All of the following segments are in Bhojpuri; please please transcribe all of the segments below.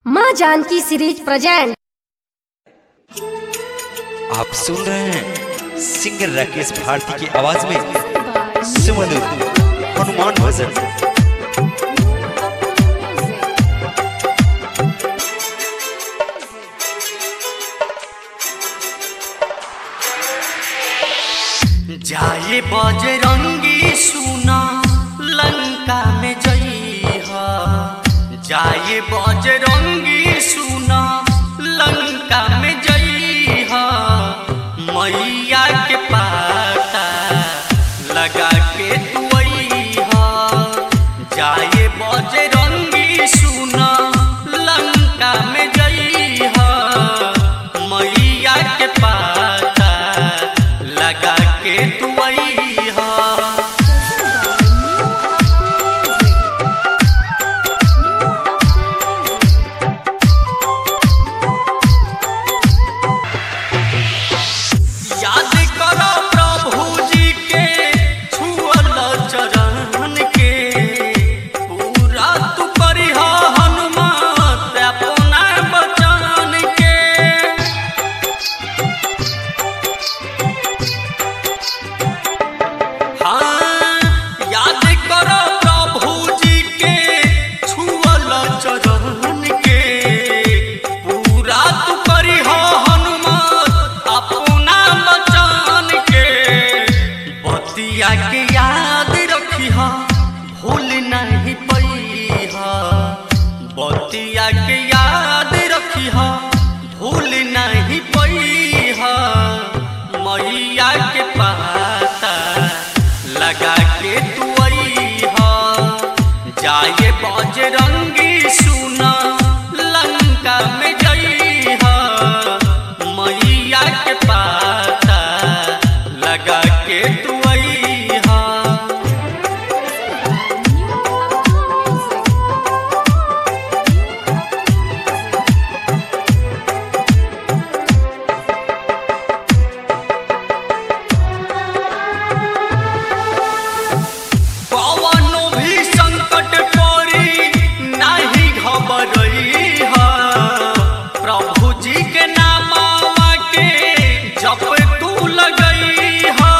माँ जानकी सीरीज प्रेजेंट। आप सुन रहे हैं सिंगर राकेश भारती की आवाज में सुमधुर हनुमान भजन। जाए बजरंगी सुना लंका में जइहा, जाए बजरंगी सुना लंका में जइहा, मैया के पाता लगा के तू अइहा। जाए बजरंगी सुना लंका में जइहा, मैया के पाता लगा के तू अइहा। याद करो प्रभु जी के छुअल चरण के, पूरा तू करिहा हनुमान अपना बचन के। हाँ, याद करो प्रभु जी के छुअल चरण के, पूरा तू करिहा हनुमान अपना बचन के। बतिया के याद रखिहा भूल नहीं पैहा, बतिया के याद रखिहा भूल नहीं पैहा, मैया के पाता लगा के तू अइहा। जाए बजरंगी सुना लंका में जइहा, मैया के पाता लगा के तू अइहा। कवनो भी संकट पड़ी नाही घबरइहा, प्रभु जी के नामवा के जप तू लगइहा।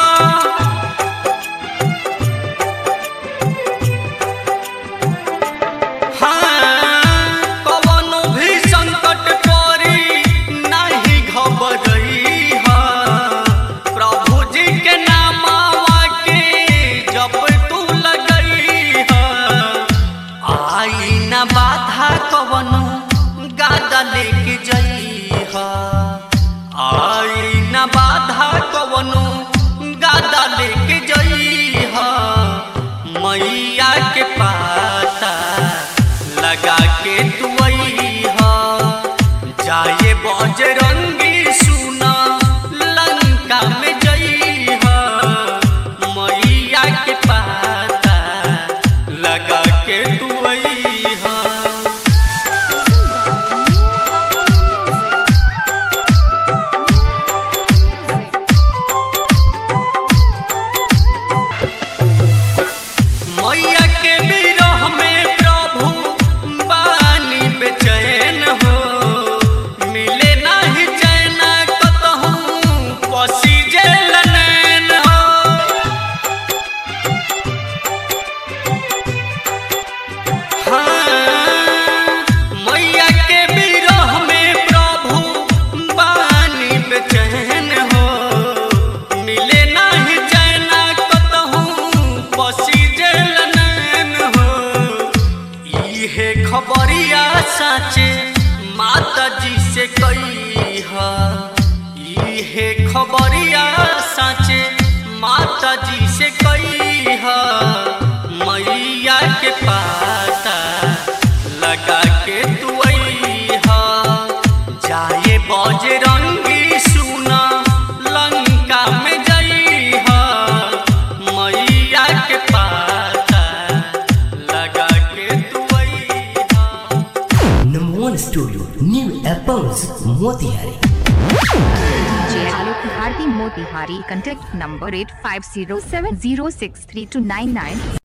हाँ, कवनो भी संकट पड़ी नाही घबरइहा, प्रभु जी के नामवा के जप तू लगइहा। आई न बाधा कवनो गादा लेके जइहा, आई न बाधा कवनो गादा लेके जइहा, मैया के पाता लगा के तू अइहा। जाए बजरंगी सुना लंका में जइहा, मैया के पाता लगा के तू अइहा। मैया के विरह में प्रभु बानी बेचैन हो, मिले नाही चैन कतहु पसी जेल नैन हो। हाँ, मैया के विरह में प्रभु बानी बेचैन हो, मिले नाही चैन कतहु पसी जेल नैन हो। इहे खबरिया साचे माता जी से कइहा, इहे खबरिया साचे माता जी से कइहा, मैया के पाता लगा के तू अइहा। जाए बजरंगी सुना लंका में जइहा, मैया के पाता लगा के तू अइहा। Number 1 Studio, New Apples, Motihari. DJ Alok Bharti Motihari. Contact number 8507063299.